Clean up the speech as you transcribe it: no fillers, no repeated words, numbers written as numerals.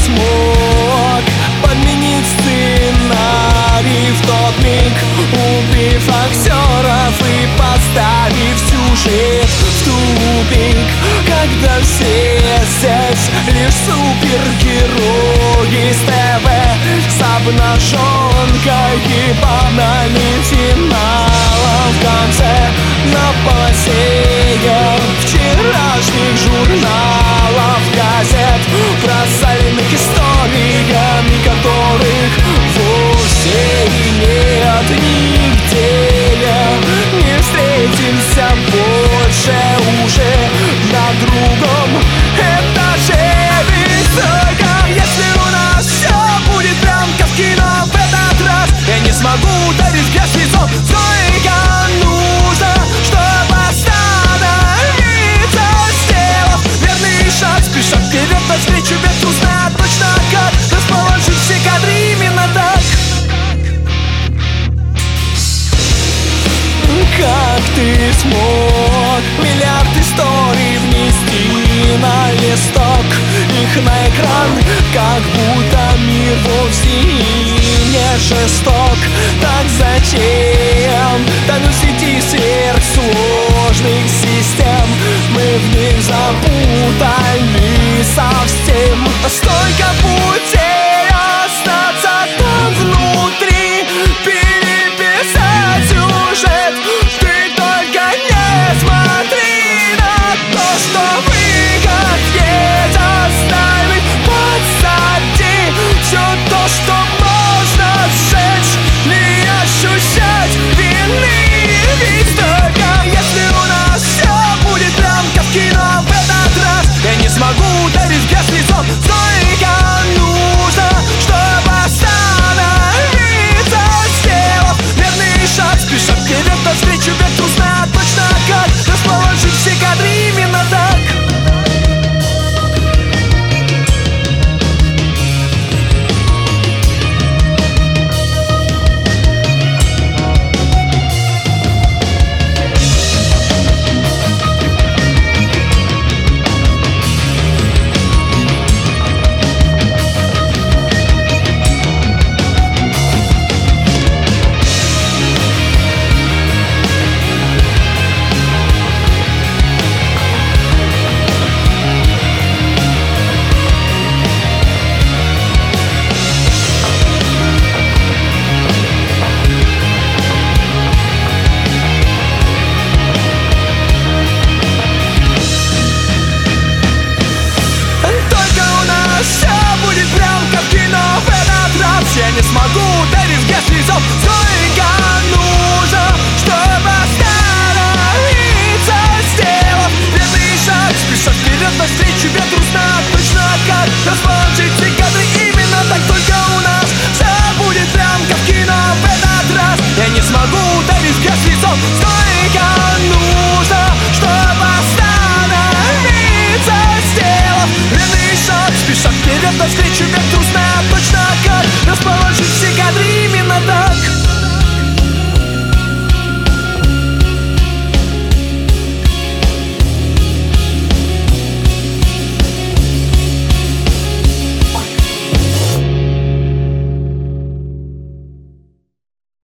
смог подменить сценарий в тот миг, убив актеров и поставив сюжет в тупик, когда все здесь лишь супергерои с ТВ с обнаженкой и банальным финалом в конце на полосе вчерашних журналов, газет, просаленных историями которых вовсе нет нигде. Не встретимся больше уже на другом этаже. Ведь только если у нас все будет прям как в кино в этот раз, я не смогу ударить грязь лицом. Сколько нужно, чтобы остановиться, сделав верный шаг, спеша вперед навстречу ветру, зная точно как расположить все кадры именно так. Как ты смог миллиард историй внести на листок, их на экран, как будто мир вовсе и не жесток? Так зачем тонуть в сети сверхсложных систем? Мы в них запутались совсем. Столько путей остаться там внутри, переписать сюжет. Ты только не смотри на то, что выход есть оставить позади. Все то, что можно сжечь, не ощущать вины. Ведь только если у нас все будет прям как в кино в этот раз, я не смогу ударить грязь лицом. Сколько нужно, чтобы остановиться, сделав верный шаг, спеша вперед навстречу ветру, зная точно как расположить все кадры именно так. Я не смогу ударить в грязь лицом. Сколько нужно, чтобы остановиться, сделав верный шаг, спеша вперед навстречу ветру, зная точно как расположить все кадры именно так. Только у нас все будет прям как в кино в этот раз, я не смогу ударить в грязь лицом. Сколько нужно, чтобы остановиться, сделав верный шаг, спеша вперед навстречу ветру, зная точно как расположить все